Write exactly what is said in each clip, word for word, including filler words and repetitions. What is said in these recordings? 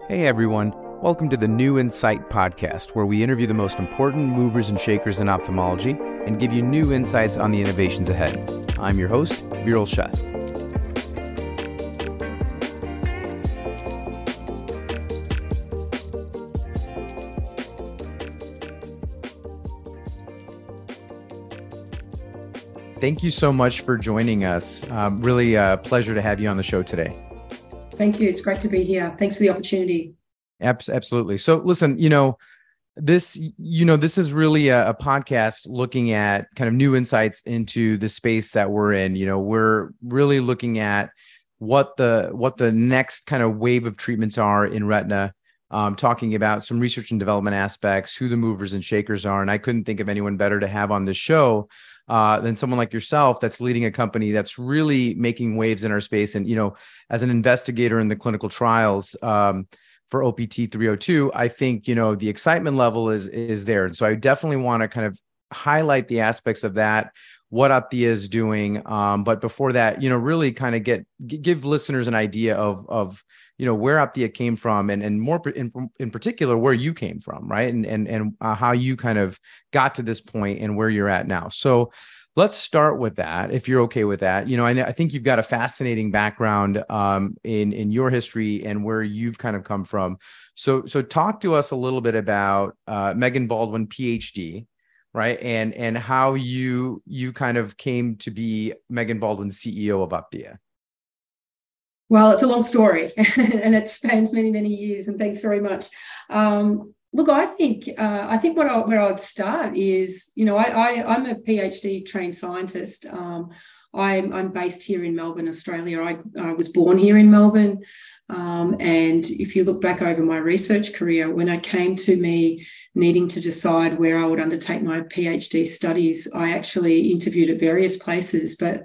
Hey everyone, welcome to the New Insight podcast, where we interview the most important movers and shakers in ophthalmology and give you new insights on the innovations ahead. I'm your host, Viral Sheth. Thank you so much for joining us. Um, really a pleasure to have you on the show today. Thank you. It's great to be here. Thanks for the opportunity. Absolutely. So listen, you know, this, you know, this is really a, a podcast looking at kind of new insights into the space that we're in. You know, we're really looking at what the, what the next kind of wave of treatments are in retina, um, talking about some research and development aspects, who the movers and shakers are. And I couldn't think of anyone better to have on this show Uh, than someone like yourself that's leading a company that's really making waves in our space. And, you know, as an investigator in the clinical trials um, for O P T three oh two, I think, you know, the excitement level is, is there. And so I definitely want to kind of highlight the aspects of that, what Opthea is doing. Um, but before that, you know, really kind of get, give listeners an idea of, of, you know, where Opthea came from and, and more in, in particular, where you came from, right? And, and, and uh, how you kind of got to this point and where you're at now. So let's start with that, if you're okay with that. You know, I, I think you've got a fascinating background um, in, in your history and where you've kind of come from. So, so talk to us a little bit about uh, Megan Baldwin, P H D, right? And, and how you, you kind of came to be Megan Baldwin, C E O of Opthea. Well, it's a long story and it spans many, many years. And thanks very much. Um, look, I think uh, I think what I, where I'd start is, you know, I, I, I'm a PhD trained scientist. Um, I'm, I'm based here in Melbourne, Australia. I, I was born here in Melbourne. Um, and if you look back over my research career, when it came to me needing to decide where I would undertake my PhD studies, I actually interviewed at various places, but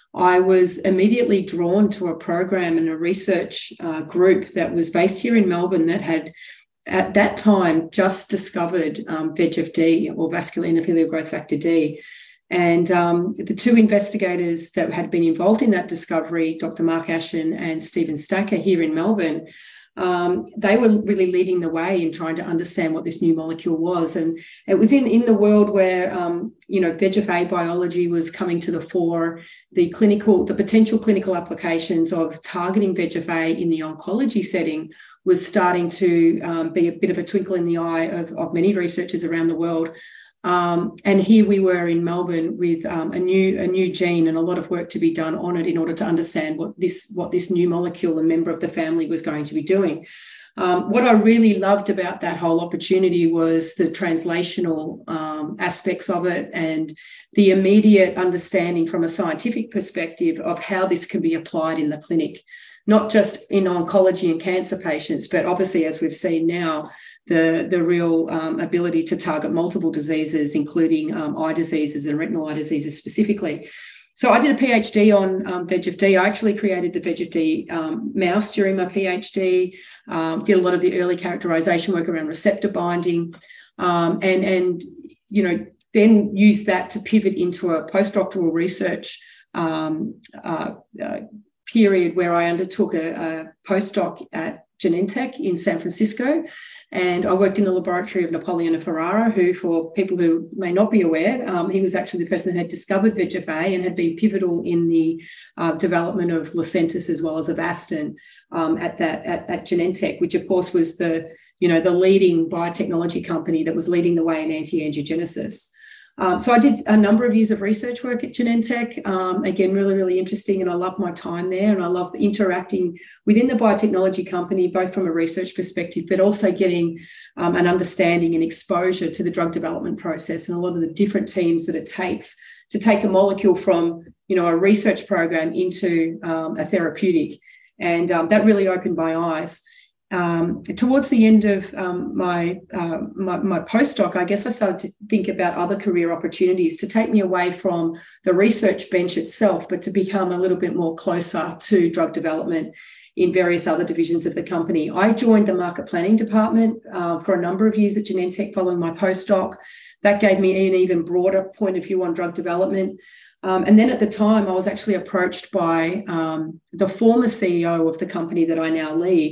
I was immediately drawn to a program and a research uh, group that was based here in Melbourne that had, at that time, just discovered um, V E G F D, or vascular endothelial growth factor D. And um, the two investigators that had been involved in that discovery, Doctor Mark Ashen and Stephen Stacker here in Melbourne, Um, they were really leading the way in trying to understand what this new molecule was. And it was in, in the world where, um, you know, V E G F A biology was coming to the fore, the clinical, the potential clinical applications of targeting V E G F A in the oncology setting was starting to um, be a bit of a twinkle in the eye of, of many researchers around the world. Um, and here we were in Melbourne with um, a new a new gene and a lot of work to be done on it in order to understand what this what this new molecule, a member of the family, was going to be doing. Um, what I really loved about that whole opportunity was the translational um, aspects of it and the immediate understanding from a scientific perspective of how this can be applied in the clinic, not just in oncology and cancer patients, but obviously, as we've seen now, the, the real um, ability to target multiple diseases, including um, eye diseases and retinal eye diseases specifically. So I did a PhD on um, V E G F D. I actually created the V E G F D um, mouse during my PhD, um, did a lot of the early characterization work around receptor binding, um, and, and, you know, then used that to pivot into a postdoctoral research um, uh, uh, period where I undertook a, a postdoc at Genentech in San Francisco. And I worked in the laboratory of Napoleon Ferrara, who, for people who may not be aware, um, he was actually the person that had discovered V E G F A and had been pivotal in the uh, development of Lucentis as well as Avastin um, at that at, at Genentech, which of course was the you know the leading biotechnology company that was leading the way in anti-angiogenesis. Um, so I did a number of years of research work at Genentech. Um, again, really, really interesting. And I love my time there. And I love interacting within the biotechnology company, both from a research perspective, but also getting um, an understanding and exposure to the drug development process and a lot of the different teams that it takes to take a molecule from, you know, a research program into um, a therapeutic. And um, that really opened my eyes. Um, towards the end of um, my, uh, my my postdoc, I guess I started to think about other career opportunities to take me away from the research bench itself, but to become a little bit more closer to drug development in various other divisions of the company. I joined the market planning department uh, for a number of years at Genentech following my postdoc. That gave me an even broader point of view on drug development. Um, and then at the time, I was actually approached by um, the former C E O of the company that I now lead,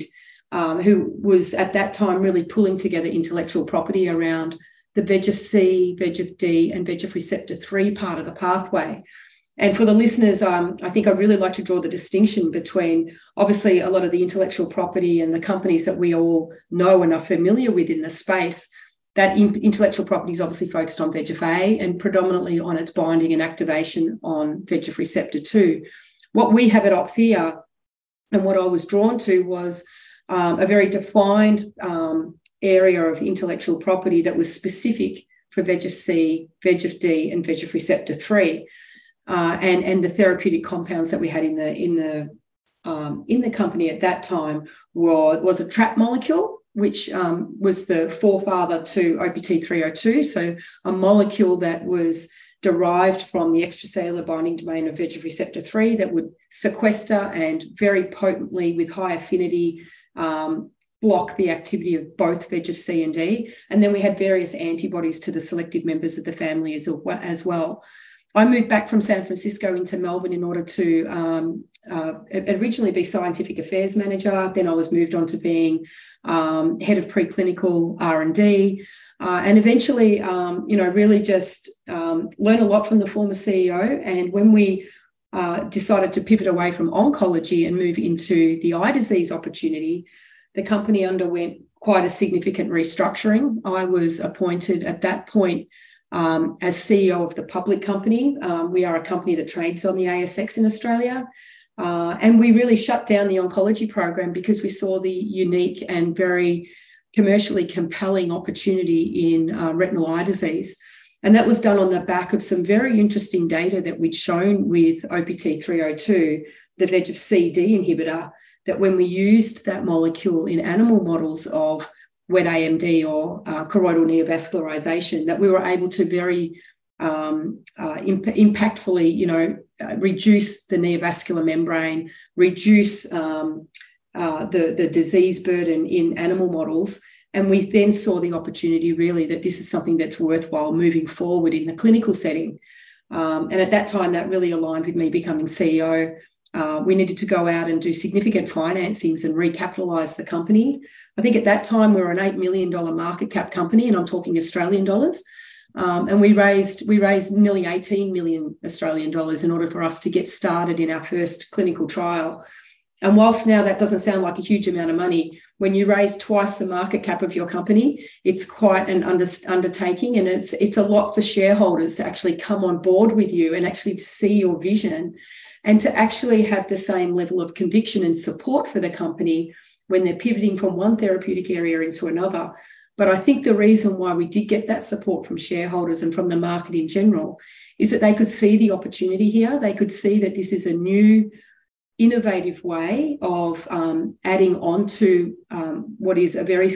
um, who was at that time really pulling together intellectual property around the V E G F C, V E G F D, and V E G F receptor three part of the pathway. And for the listeners, um, I think I really like to draw the distinction between obviously a lot of the intellectual property and the companies that we all know and are familiar with in the space. That in- intellectual property is obviously focused on V E G F A and predominantly on its binding and activation on V E G F receptor two. What we have at Opthea and what I was drawn to was um, a very defined um, area of the intellectual property that was specific for V E G F C, V E G F D, and V E G F receptor three. Uh, and, and the therapeutic compounds that we had in the in the um, in the company at that time were, was a trap molecule, which um, was the forefather to O P T three oh two. So a molecule that was derived from the extracellular binding domain of V E G F receptor three that would sequester and very potently with high affinity um, block the activity of both V E G F C and D. And then we had various antibodies to the selective members of the family as, as well. I moved back from San Francisco into Melbourne in order to um, uh, originally be scientific affairs manager. Then I was moved on to being um, head of preclinical R and D, uh, and eventually, um, you know, really just um, learn a lot from the former C E O. And when we uh, decided to pivot away from oncology and move into the eye disease opportunity, the company underwent quite a significant restructuring. I was appointed at that point Um, as C E O of the public company. Um, we are a company that trades on the A S X in Australia. Uh, and we really shut down the oncology program because we saw the unique and very commercially compelling opportunity in uh, retinal eye disease. And that was done on the back of some very interesting data that we'd shown with O P T three oh two, the V E G F C D inhibitor, that when we used that molecule in animal models of wet A M D or uh, choroidal neovascularization, that we were able to very um, uh, imp- impactfully, you know, uh, reduce the neovascular membrane, reduce um, uh, the, the disease burden in animal models. And we then saw the opportunity really that this is something that's worthwhile moving forward in the clinical setting. Um, and at that time, that really aligned with me becoming C E O. Uh, we needed to go out and do significant financings and recapitalize the company. I think at that time we were an eight million dollars market cap company, and I'm talking Australian dollars. Um, and we raised we raised nearly eighteen million Australian dollars in order for us to get started in our first clinical trial. And whilst now that doesn't sound like a huge amount of money, when you raise twice the market cap of your company, it's quite an under, undertaking, and it's it's a lot for shareholders to actually come on board with you and actually to see your vision and to actually have the same level of conviction and support for the company when they're pivoting from one therapeutic area into another. But I think the reason why we did get that support from shareholders and from the market in general is that they could see the opportunity here. They could see that this is a new, innovative way of um, adding on to um, what is a very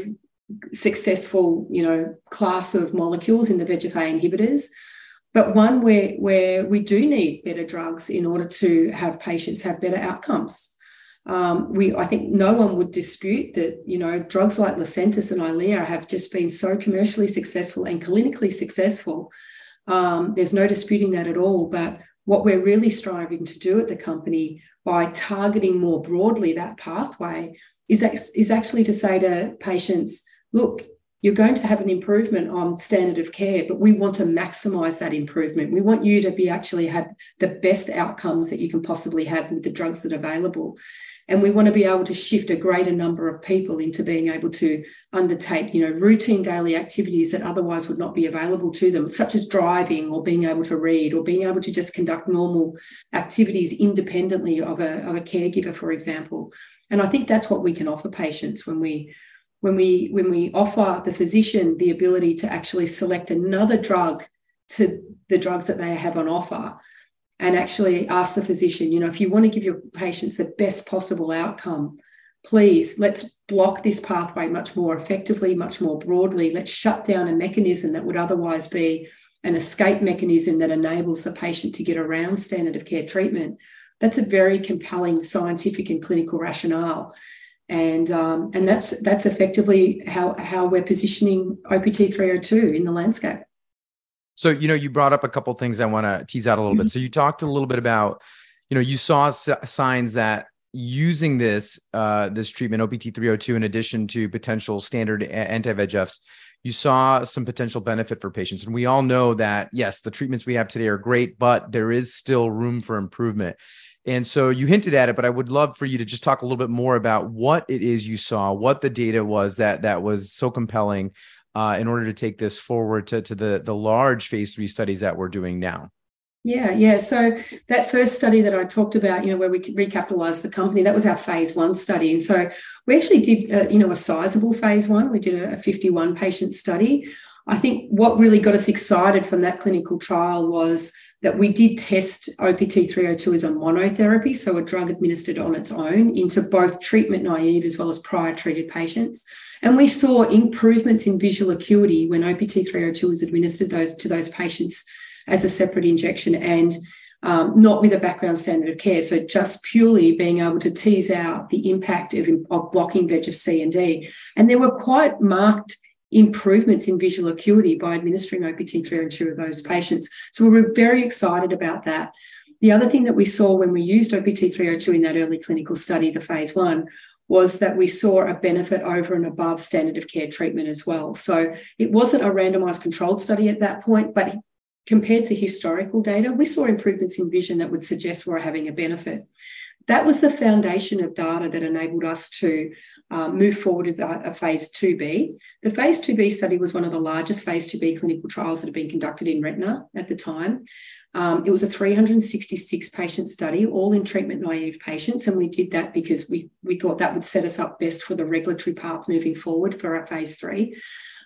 successful, you know, class of molecules in the V E G F A inhibitors, but one where, where we do need better drugs in order to have patients have better outcomes. Um, we, I think no one would dispute that, you know, drugs like Lucentis and Eylea have just been so commercially successful and clinically successful. Um, there's no disputing that at all. But what we're really striving to do at the company by targeting more broadly that pathway is, is actually to say to patients, look, you're going to have an improvement on standard of care, but we want to maximize that improvement. We want you to be actually have the best outcomes that you can possibly have with the drugs that are available. And we want to be able to shift a greater number of people into being able to undertake, you know, routine daily activities that otherwise would not be available to them, such as driving or being able to read or being able to just conduct normal activities independently of a, of a caregiver, for example. And I think that's what we can offer patients when we when we when we offer the physician the ability to actually select another drug to the drugs that they have on offer, and actually ask the physician, you know, if you want to give your patients the best possible outcome, please, let's block this pathway much more effectively, much more broadly. Let's shut down a mechanism that would otherwise be an escape mechanism that enables the patient to get around standard of care treatment. That's a very compelling scientific and clinical rationale. And, um, and that's that's effectively how, how we're positioning O P T three oh two in the landscape. So, you know, you brought up a couple of things I want to tease out a little bit. So you talked a little bit about, you know, you saw s- signs that using this uh, this treatment, O P T three oh two, in addition to potential standard anti-V E G Fs, you saw some potential benefit for patients. And we all know that, yes, the treatments we have today are great, but there is still room for improvement. And so you hinted at it, but I would love for you to just talk a little bit more about what it is you saw, what the data was that that was so compelling uh, in order to take this forward to, to the, the large phase three studies that we're doing now. Yeah, yeah. So that first study that I talked about, you know, where we recapitalized the company, that was our phase one study. And so we actually did, uh, you know, a sizable phase one. We did a, a fifty-one patient study. I think what really got us excited from that clinical trial was that we did test O P T three oh two as a monotherapy, so a drug administered on its own, into both treatment naive as well as prior treated patients. And we saw improvements in visual acuity when O P T three oh two was administered those to those patients as a separate injection and um, not with a background standard of care. So just purely being able to tease out the impact of, of blocking V E G F C and D. And there were quite marked improvements in visual acuity by administering O P T three oh two of those patients. So we were very excited about that. The other thing that we saw when we used O P T three oh two in that early clinical study, the phase one, was that we saw a benefit over and above standard of care treatment as well. So it wasn't a randomized controlled study at that point, but compared to historical data, we saw improvements in vision that would suggest we're having a benefit. That was the foundation of data that enabled us to uh, move forward with a, a phase two B. The phase two B study was one of the largest phase two B clinical trials that had been conducted in retina at the time. Um, it was a three hundred sixty-six patient study, all in treatment naive patients. And we did that because we, we thought that would set us up best for the regulatory path moving forward for our phase three.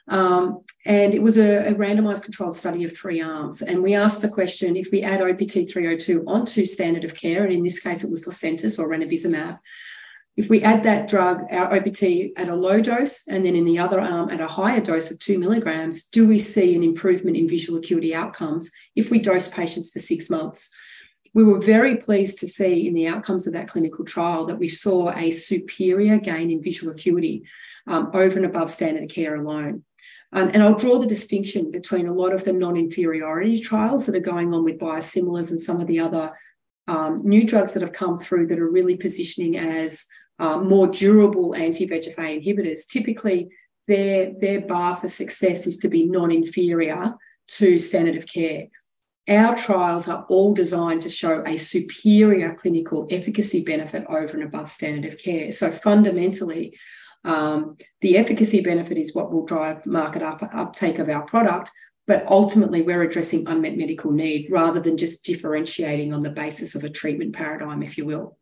Um, and it was a, a randomized controlled study of three arms. And we asked the question, if we add O P T three oh two onto standard of care, and in this case it was Lucentis or ranibizumab, if we add that drug, our O P T, at a low dose, and then in the other arm at a higher dose of two milligrams, do we see an improvement in visual acuity outcomes if we dose patients for six months? We were very pleased to see in the outcomes of that clinical trial that we saw a superior gain in visual acuity um, over and above standard of care alone. Um, and I'll draw the distinction between a lot of the non-inferiority trials that are going on with biosimilars and some of the other um, new drugs that have come through that are really positioning as um, more durable anti-V E G F A inhibitors. Typically, their, their bar for success is to be non-inferior to standard of care. Our trials are all designed to show a superior clinical efficacy benefit over and above standard of care. So fundamentally, Um, the efficacy benefit is what will drive market up, uptake of our product, but ultimately we're addressing unmet medical need rather than just differentiating on the basis of a treatment paradigm, if you will.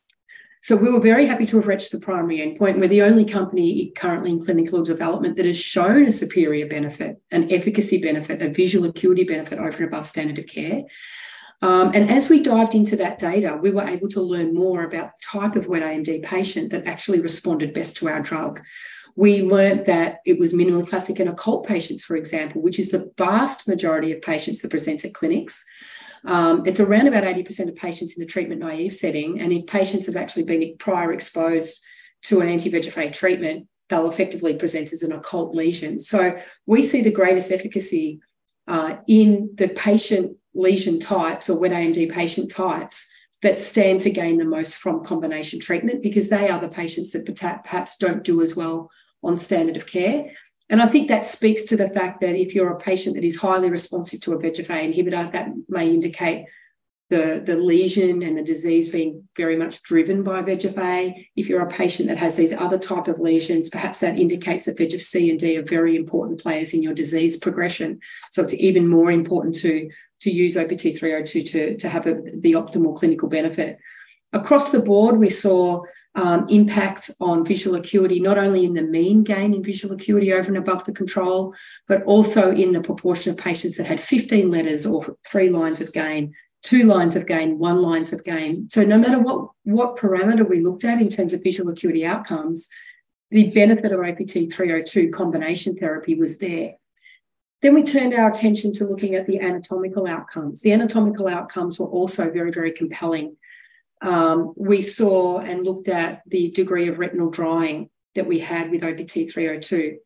So we were very happy to have reached the primary endpoint. We're the only company currently in clinical development that has shown a superior benefit, an efficacy benefit, a visual acuity benefit over and above standard of care. Um, and as we dived into that data, we were able to learn more about the type of wet A M D patient that actually responded best to our drug. We learned that it was minimally classic and occult patients, for example, which is the vast majority of patients that present at clinics. Um, it's around about eighty percent of patients in the treatment naive setting. And if patients have actually been prior exposed to an anti-V E G F A treatment, they'll effectively present as an occult lesion. So we see the greatest efficacy uh, in the patient lesion types or wet A M D patient types that stand to gain the most from combination treatment, because they are the patients that perhaps don't do as well on standard of care. And I think that speaks to the fact that if you're a patient that is highly responsive to a V E G F A inhibitor, that may indicate the, the lesion and the disease being very much driven by V E G F A. If you're a patient that has these other type of lesions, perhaps that indicates that V E G F C and D are very important players in your disease progression. So it's even more important to to use O P T three oh two to, to have a, the optimal clinical benefit. Across the board, we saw um, impact on visual acuity, not only in the mean gain in visual acuity over and above the control, but also in the proportion of patients that had fifteen letters or three lines of gain, two lines of gain, one lines of gain. So no matter what, what parameter we looked at in terms of visual acuity outcomes, the benefit of O P T three oh two combination therapy was there. Then we turned our attention to looking at the anatomical outcomes. The anatomical outcomes were also very, very compelling. Um, we saw and looked at the degree of retinal drying that we had with O P T three oh two.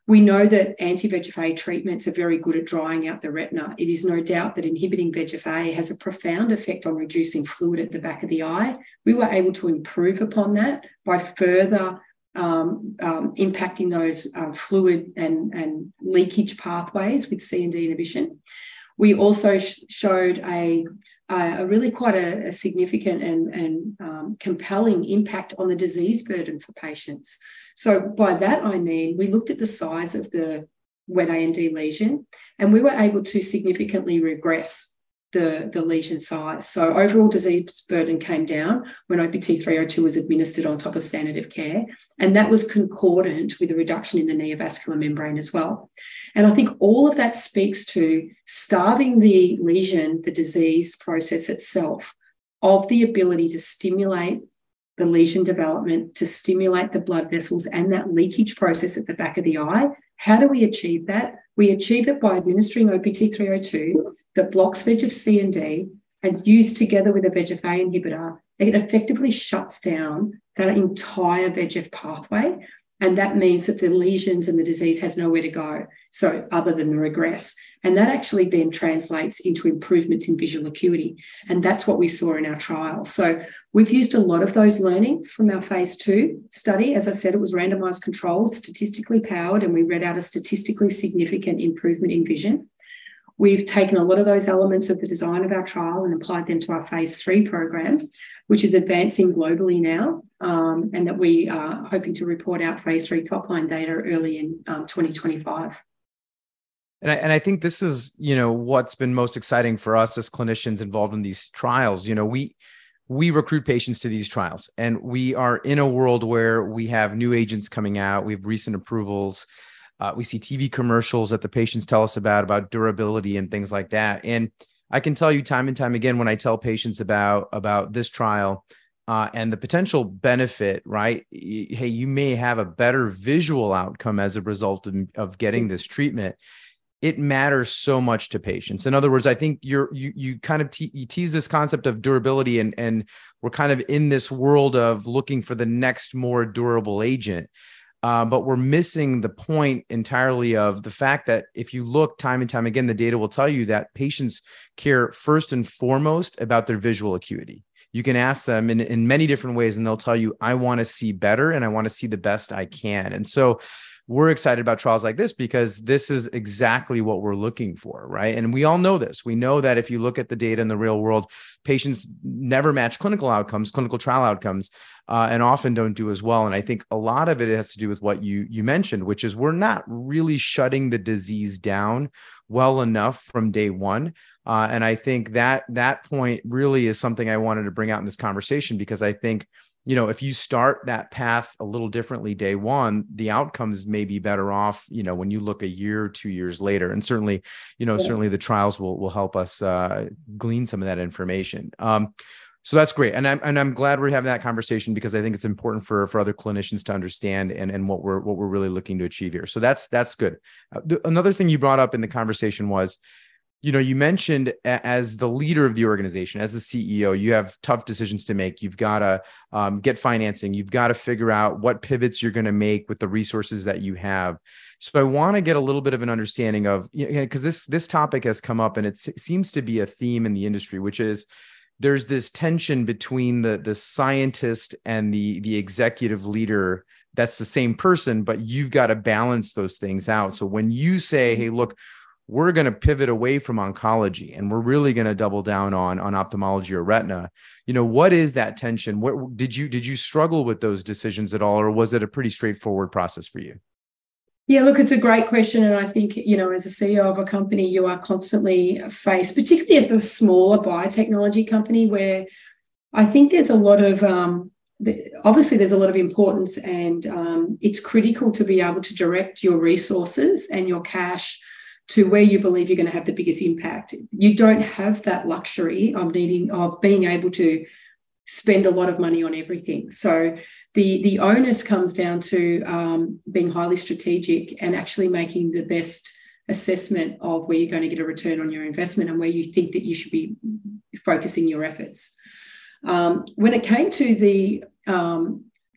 We know that anti-V E G F A treatments are very good at drying out the retina. It is no doubt that inhibiting V E G F A has a profound effect on reducing fluid at the back of the eye. We were able to improve upon that by further um, um, impacting those uh, fluid and, and leakage pathways with C and D inhibition. We also sh- showed a, a really quite a, a significant and, and um, compelling impact on the disease burden for patients. So by that, I mean, we looked at the size of the wet A M D lesion, and we were able to significantly regress the, the lesion size. So overall disease burden came down when O P T three oh two was administered on top of standard of care, and that was concordant with a reduction in the neovascular membrane as well. And I think all of that speaks to starving the lesion, the disease process itself, of the ability to stimulate the lesion development, to stimulate the blood vessels and that leakage process at the back of the eye. How do we achieve that? We achieve it by administering O P T three oh two that blocks V E G F C and D, and used together with a V E G F A inhibitor, it effectively shuts down that entire V E G F pathway. And that means that the lesions and the disease has nowhere to go, so other than the regress. And that actually then translates into improvements in visual acuity. And that's what we saw in our trial. So we've used a lot of those learnings from our phase two study. As I said, it was randomized controlled, statistically powered, and we read out a statistically significant improvement in vision. We've taken a lot of those elements of the design of our trial and applied them to our phase three program, which is advancing globally now, um, and that we are hoping to report out phase three top-line data early in um, twenty twenty-five. And I, and I think this is, you know, what's been most exciting for us as clinicians involved in these trials. You know, we we recruit patients to these trials, and we are in a world where we have new agents coming out. We have recent approvals. Uh, we see T V commercials that the patients tell us about, about durability and things like that. And I can tell you time and time again, when I tell patients about, about this trial uh, and the potential benefit, right? Hey, you may have a better visual outcome as a result of, of getting this treatment. It matters so much to patients. In other words, I think you're, you, you kind of te- you tease this concept of durability, and, and we're kind of in this world of looking for the next more durable agent. Uh, but we're missing the point entirely of the fact that if you look time and time again, the data will tell you that patients care first and foremost about their visual acuity. You can ask them in, in many different ways, and they'll tell you, I want to see better and I want to see the best I can. And so we're excited about trials like this because this is exactly what we're looking for, right? And we all know this. We know that if you look at the data in the real world, patients never match clinical outcomes, clinical trial outcomes, uh, and often don't do as well. And I think a lot of it has to do with what you you mentioned, which is we're not really shutting the disease down well enough from day one. Uh, and I think that that point really is something I wanted to bring out in this conversation, because I think, you know, if you start that path a little differently day one, the outcomes may be better off, you know, when you look a year, two years later. And certainly, you know, yeah. certainly the trials will will help us uh, glean some of that information. Um, so that's great. And I'm, and I'm glad we're having that conversation, because I think it's important for, for other clinicians to understand and, and what we're, what we're really looking to achieve here. So that's, that's good. Uh, th- another thing you brought up in the conversation was, you know, you mentioned as the leader of the organization, as the C E O, you have tough decisions to make. You've got to um, get financing. You've got to figure out what pivots you're going to make with the resources that you have. So I want to get a little bit of an understanding of, you know, because this this topic has come up, and it seems to be a theme in the industry, which is there's this tension between the the scientist and the the executive leader. That's the same person, but you've got to balance those things out. So when you say, hey, look, we're going to pivot away from oncology and we're really going to double down on, on ophthalmology or retina, you know, what is that tension? What did you, did you struggle with those decisions at all, or was it a pretty straightforward process for you? Yeah, look, it's a great question. And I think, you know, as a C E O of a company, you are constantly faced, particularly as a smaller biotechnology company, where I think there's a lot of, um, obviously there's a lot of importance, and um, it's critical to be able to direct your resources and your cash to where you believe you're going to have the biggest impact. You don't have that luxury of needing, of being able to spend a lot of money on everything. So the, the onus comes down to um, being highly strategic and actually making the best assessment of where you're going to get a return on your investment and where you think that you should be focusing your efforts. Um, when it came to the, um,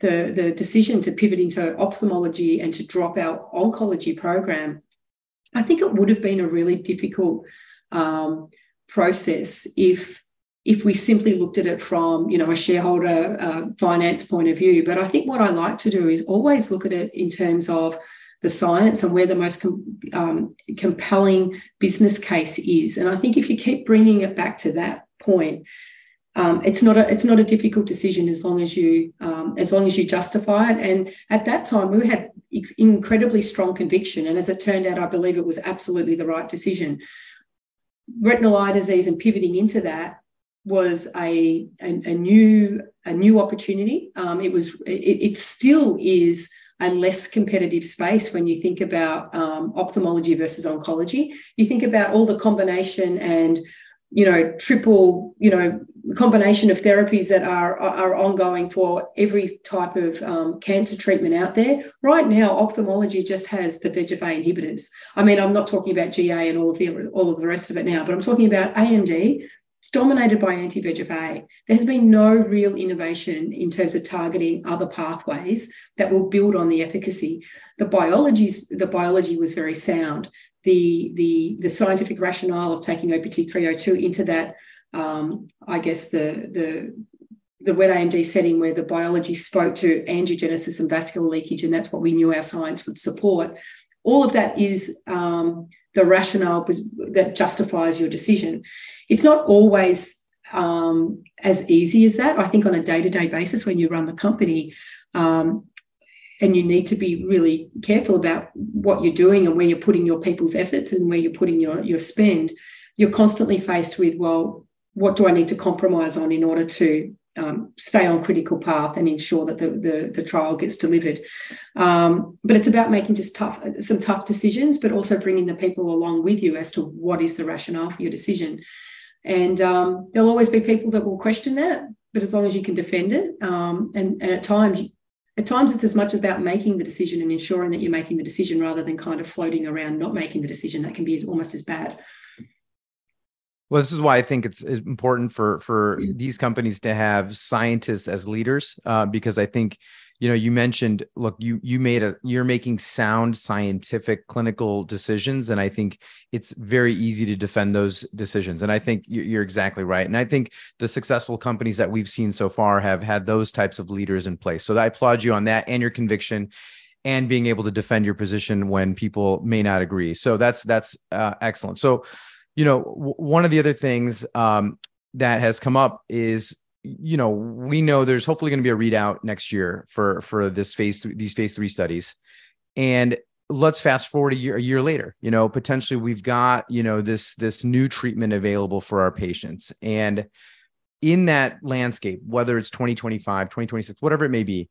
the, the decision to pivot into ophthalmology and to drop our oncology program, I think it would have been a really difficult um, process if if we simply looked at it from, you know, a shareholder uh, finance point of view. But I think what I like to do is always look at it in terms of the science and where the most com- um, compelling business case is. And I think if you keep bringing it back to that point, um, it's not a it's not a difficult decision as long as you um, as long as you justify it. And at that time, we had ex- incredibly strong conviction. And as it turned out, I believe it was absolutely the right decision. Retinal eye disease and pivoting into that was a, a, a new a new opportunity. Um, it was it, it still is a less competitive space when you think about um, ophthalmology versus oncology. You think about all the combination and, you know, triple, you know, combination of therapies that are, are ongoing for every type of um, cancer treatment out there. Right now, ophthalmology just has the V E G F A inhibitors. I mean, I'm not talking about G A and all of the all of the rest of it now, but I'm talking about A M D. It's dominated by anti-V E G F A. There has been no real innovation in terms of targeting other pathways that will build on the efficacy. The biology's, the biology was very sound. The, the, the scientific rationale of taking O P T three oh two into that, um, I guess, the, the, the wet A M D setting where the biology spoke to angiogenesis and vascular leakage, and that's what we knew our science would support. All of that is um, the rationale was, that justifies your decision. It's not always um, as easy as that. I think on a day-to-day basis when you run the company, um, and you need to be really careful about what you're doing and where you're putting your people's efforts and where you're putting your, your spend, you're constantly faced with, well, what do I need to compromise on in order to um, stay on critical path and ensure that the, the, the trial gets delivered? Um, but it's about making just tough, some tough decisions, but also bringing the people along with you as to what is the rationale for your decision. And um, there'll always be people that will question that, but as long as you can defend it, um, and, and at times, at times it's as much about making the decision and ensuring that you're making the decision rather than kind of floating around not making the decision. That can be as, almost as bad. Well, this is why I think it's important for for these companies to have scientists as leaders, uh, because I think, you know, you mentioned, look, you you made a you're making sound scientific clinical decisions, and I think it's very easy to defend those decisions. And I think you're exactly right. And I think the successful companies that we've seen so far have had those types of leaders in place. So I applaud you on that and your conviction, and being able to defend your position when people may not agree. So that's that's uh, excellent. So, you know, w- one of the other things um, that has come up is, you know, we know there's hopefully going to be a readout next year for for this phase th- these phase three studies, and let's fast forward a year a year later. You know, potentially we've got, you know, this this new treatment available for our patients, and in that landscape, whether it's twenty twenty-five, twenty twenty-six, whatever it may be,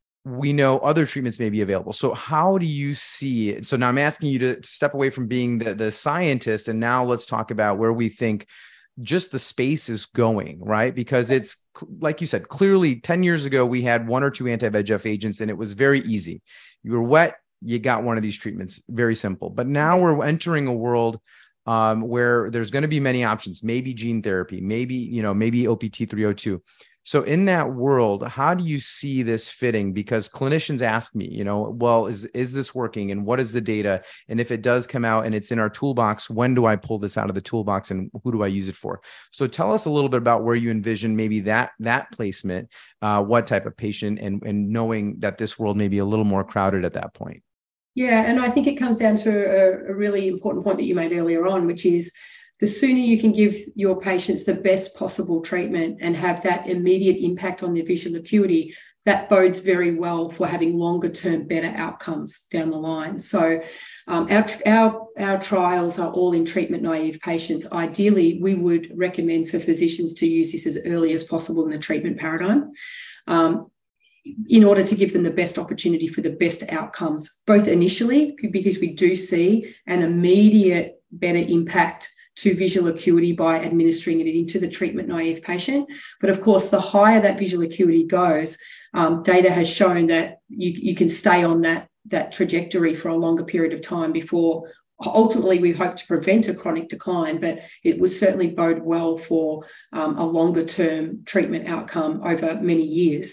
we know other treatments may be available. So how do you see it? So now I'm asking you to step away from being the, the scientist, and now let's talk about where we think just the space is going, right? Because it's, like you said, clearly ten years ago, we had one or two anti-V E G F agents, and it was very easy. You were wet, you got one of these treatments, very simple. But now we're entering a world um, where there's going to be many options, maybe gene therapy, maybe, you know, maybe O P T three oh two. So in that world, how do you see this fitting? Because clinicians ask me, you know, well, is, is this working? And what is the data? And if it does come out and it's in our toolbox, when do I pull this out of the toolbox and who do I use it for? So tell us a little bit about where you envision maybe that, that placement, uh, what type of patient, and, and knowing that this world may be a little more crowded at that point. Yeah, and I think it comes down to a, a really important point that you made earlier on, which is the sooner you can give your patients the best possible treatment and have that immediate impact on their visual acuity, that bodes very well for having longer term better outcomes down the line. So um, our, our, our trials are all in treatment naive patients. Ideally, we would recommend for physicians to use this as early as possible in the treatment paradigm, um, in order to give them the best opportunity for the best outcomes, both initially, because we do see an immediate better impact to visual acuity by administering it into the treatment naive patient. But of course, the higher that visual acuity goes, um, data has shown that you, you can stay on that, that trajectory for a longer period of time before ultimately we hope to prevent a chronic decline, but it would certainly bode well for um, a longer term treatment outcome over many years.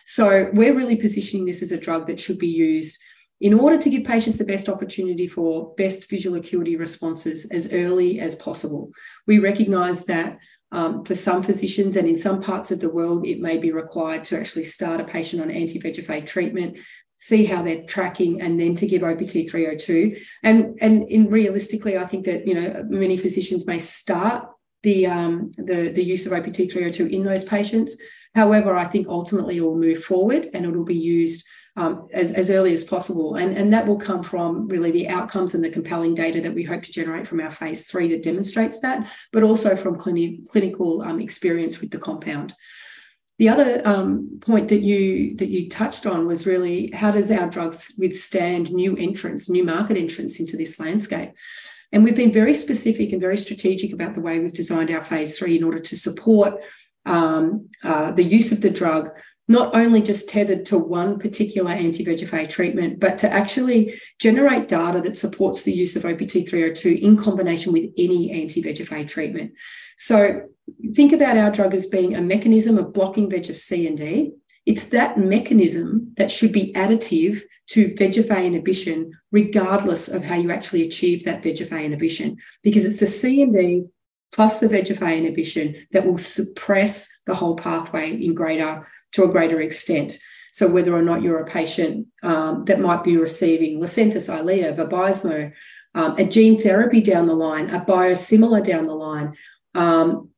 So we're really positioning this as a drug that should be used in order to give patients the best opportunity for best visual acuity responses as early as possible. We recognise that um, for some physicians and in some parts of the world, it may be required to actually start a patient on anti-V E G F A treatment, see how they're tracking, and then to give O P T three oh two. And, and in realistically, I think that, you know, many physicians may start the, um, the, the use of O P T three oh two in those patients. However, I think ultimately it will move forward and it will be used um, as, as early as possible. And, and that will come from really the outcomes and the compelling data that we hope to generate from our phase three that demonstrates that, but also from clini- clinical um, experience with the compound. The other um, point that you that you touched on was really, how does our drugs withstand new entrants, new market entrants into this landscape? And we've been very specific and very strategic about the way we've designed our phase three in order to support um, uh, the use of the drug, not only just tethered to one particular anti-V E G F A treatment, but to actually generate data that supports the use of O P T three oh two in combination with any anti-V E G F A treatment. So think about our drug as being a mechanism of blocking V E G F C and D. It's that mechanism that should be additive to V E G F A inhibition, regardless of how you actually achieve that V E G F A inhibition, because it's the C and D plus the V E G F A inhibition that will suppress the whole pathway in greater to a greater extent. So whether or not you're a patient um, that might be receiving Lucentis, Eylea, Vabysmo, um, a gene therapy down the line, a biosimilar down the line, um,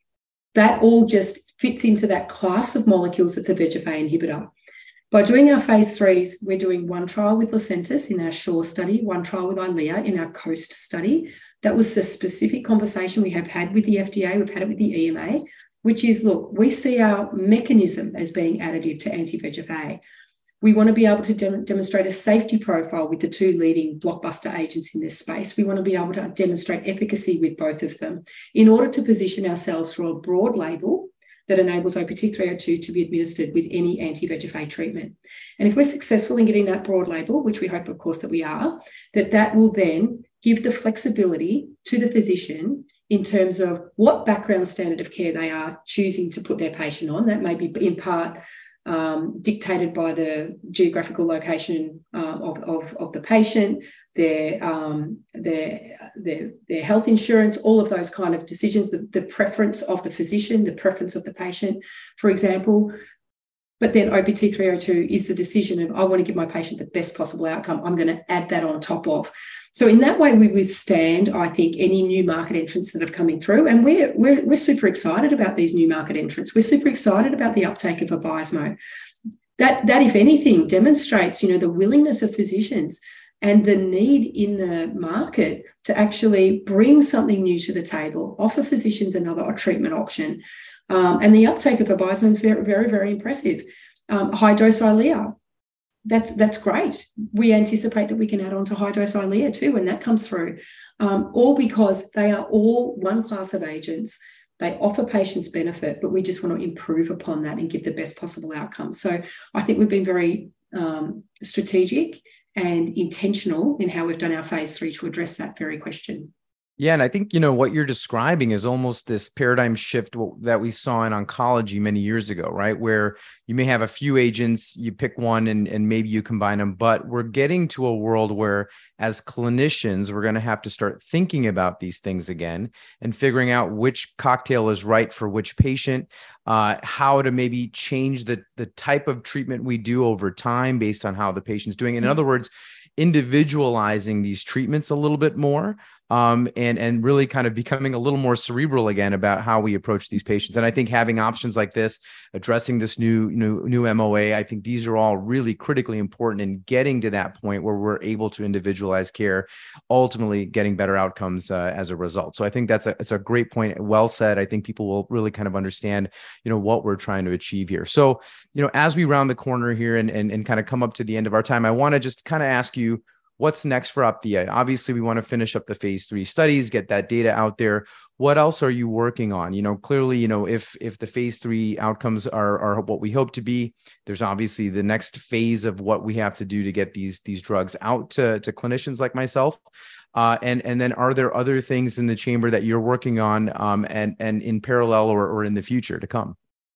that all just fits into that class of molecules that's a V E G F A inhibitor. By doing our phase threes, we're doing one trial with Lucentis in our SHORE study, one trial with Eylea in our COAST study. That was the specific conversation we have had with the F D A, we've had it with the E M A, which is, look, we see our mechanism as being additive to anti-V E G F A. We want to be able to dem- demonstrate a safety profile with the two leading blockbuster agents in this space. We want to be able to demonstrate efficacy with both of them in order to position ourselves for a broad label that enables O P T three oh two to be administered with any anti-V E G F A treatment. And if we're successful in getting that broad label, which we hope, of course, that we are, that that will then give the flexibility to the physician in terms of what background standard of care they are choosing to put their patient on. That may be in part um, dictated by the geographical location um, of, of, of the patient, their, um, their, their, their health insurance, all of those kind of decisions, the, the preference of the physician, the preference of the patient, for example. But then O P T three oh two is the decision of, I want to give my patient the best possible outcome. I'm going to add that on top of. So in that way, we withstand, I think, any new market entrants that have coming through. And we're, we're, we're super excited about these new market entrants. We're super excited about the uptake of Vabysmo. That, that, if anything, demonstrates, you know, the willingness of physicians and the need in the market to actually bring something new to the table, offer physicians another treatment option. Um, and the uptake of Vabysmo is very, very, very impressive. Um, high-dose Eylea. That's that's great. We anticipate that we can add on to high-dose Eylea too when that comes through, um, all because they are all one class of agents. They offer patients benefit, but we just want to improve upon that and give the best possible outcome. So I think we've been very um, strategic and intentional in how we've done our phase three to address that very question. Yeah. And I think, you know, what you're describing is almost this paradigm shift that we saw in oncology many years ago, right? Where you may have a few agents, you pick one and, and maybe you combine them, but we're getting to a world where as clinicians, we're going to have to start thinking about these things again and figuring out which cocktail is right for which patient, uh, how to maybe change the, the type of treatment we do over time based on how the patient's doing. In other words, individualizing these treatments a little bit more, um, and, and really kind of becoming a little more cerebral again about how we approach these patients. And I think having options like this, addressing this new, new, new M O A, I think these are all really critically important in getting to that point where we're able to individualize care, ultimately getting better outcomes uh, as a result. So I think that's a, it's a great point. Well said. I think people will really kind of understand, you know, what we're trying to achieve here. So, you know, as we round the corner here and, and, and kind of come up to the end of our time, I want to just kind of ask you, what's next for Opthea? Obviously, we want to finish up the phase three studies, get that data out there. What else are you working on? You know, clearly, you know, if if the phase three outcomes are are what we hope to be, there's obviously the next phase of what we have to do to get these these drugs out to, to clinicians like myself. Uh, and and then are there other things in the chamber that you're working on um, and and in parallel or or in the future to come?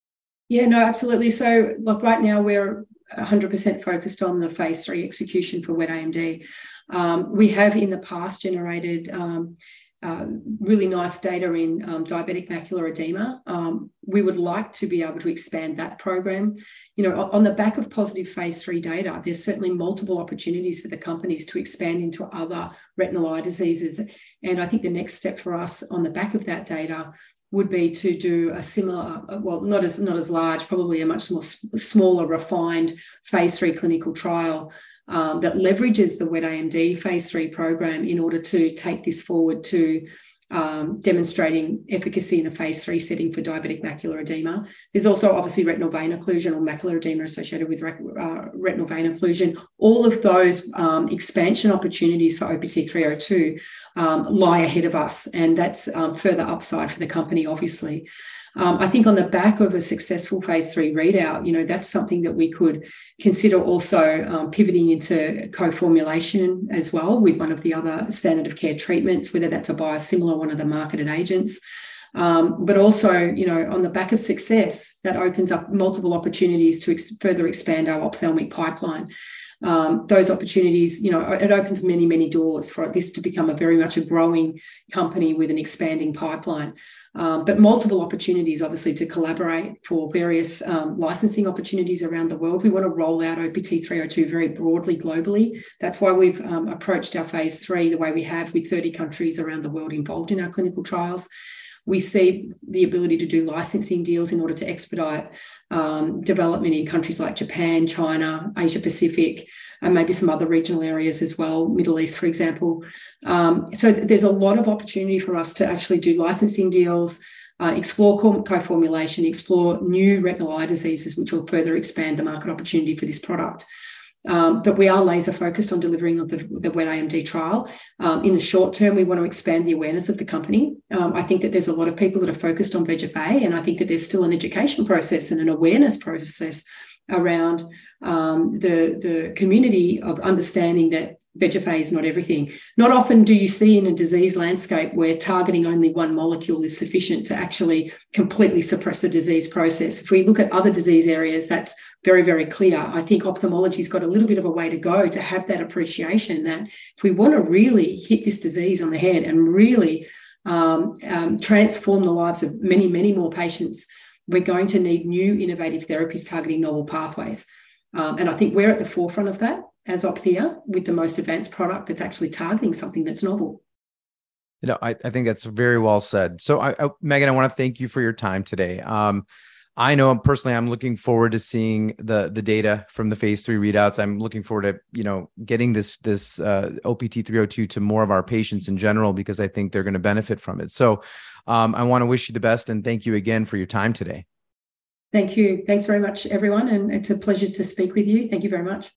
Yeah, no, absolutely. So, look, right now we're one hundred percent focused on the phase three execution for wet A M D. Um, we have in the past generated um, uh, really nice data in um, diabetic macular edema. Um, we would like to be able to expand that program. You know, on the back of positive phase three data, there's certainly multiple opportunities for the companies to expand into other retinal eye diseases. And I think the next step for us on the back of that data would be to do a similar, well, not as not as large, probably a much more smaller, refined phase three clinical trial um, that leverages the wet A M D phase three program in order to take this forward to um, demonstrating efficacy in a phase three setting for diabetic macular edema. There's also obviously retinal vein occlusion or macular edema associated with uh, retinal vein occlusion. All of those um, expansion opportunities for O P T three oh two um, lie ahead of us, and that's um, further upside for the company, obviously. Um, I think on the back of a successful phase three readout, you know, that's something that we could consider also um, pivoting into co-formulation as well with one of the other standard of care treatments, whether that's a biosimilar, one of the marketed agents. Um, but also, you know, on the back of success, that opens up multiple opportunities to ex- further expand our ophthalmic pipeline. Um, those opportunities, you know, it opens many, many doors for this to become a very much a growing company with an expanding pipeline. Um, but multiple opportunities, obviously, to collaborate for various um, licensing opportunities around the world. We want to roll out O P T three oh two very broadly globally. That's why we've um, approached our phase three the way we have, with thirty countries around the world involved in our clinical trials. We see the ability to do licensing deals in order to expedite um, development in countries like Japan, China, Asia Pacific, and maybe some other regional areas as well, Middle East, for example. Um, so there's a lot of opportunity for us to actually do licensing deals, uh, explore co-formulation, explore new retinal eye diseases, which will further expand the market opportunity for this product. Um, but we are laser focused on delivering of the, the wet A M D trial. Um, in the short term, we want to expand the awareness of the company. Um, I think that there's a lot of people that are focused on V E G F A, and I think that there's still an education process and an awareness process around um, the, the community of understanding that V E G F A is not everything. Not often do you see in a disease landscape where targeting only one molecule is sufficient to actually completely suppress a disease process. If we look at other disease areas, that's very, very clear. I think ophthalmology's got a little bit of a way to go to have that appreciation that if we want to really hit this disease on the head and really um, um, transform the lives of many, many more patients, we're going to need new innovative therapies targeting novel pathways. Um, and I think we're at the forefront of that as Opthea with the most advanced product that's actually targeting something that's novel. You know, I, I think that's very well said. So, I, I, Megan, I want to thank you for your time today. Um, I know personally, I'm looking forward to seeing the the data from the phase three readouts. I'm looking forward to, you know, getting this this uh, O P T three oh two to more of our patients in general, because I think they're going to benefit from it. So um, I want to wish you the best and thank you again for your time today. Thank you. Thanks very much, everyone. And it's a pleasure to speak with you. Thank you very much.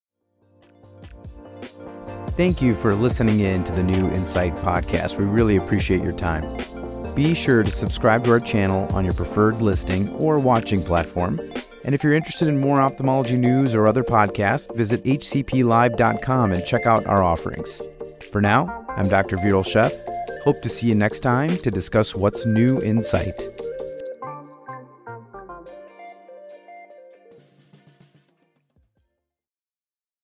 Thank you for listening in to the New Insight podcast. We really appreciate your time. Be sure to subscribe to our channel on your preferred listening or watching platform. And if you're interested in more ophthalmology news or other podcasts, visit H C P live dot com and check out our offerings. For now, I'm Doctor Viral Sheth. Hope to see you next time to discuss what's new in sight.